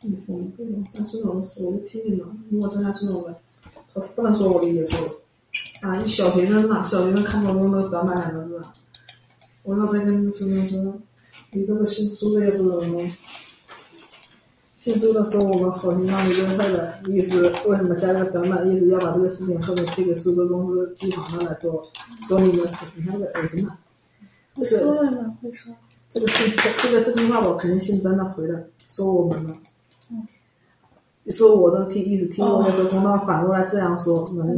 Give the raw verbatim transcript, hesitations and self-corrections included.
嗯嗯嗯，但是我我就听你的，如果真的是那种的，我不能说我理解错了啊！一小学生啊，小学生看不懂那个短板两个字啊，我要再跟孙子说，你这个姓朱的也是什么？姓朱的说我们好心帮你认会的意思，为什么加这个短板？意思要把这个事情后面推给苏州公司机房的来做做你的事，你看这个恶心啊！这个说了吗？会说。 这个是这个这句话我肯定姓曾的回的，说我们了。嗯，说我这听意思听我有时候公道反过来这样说，能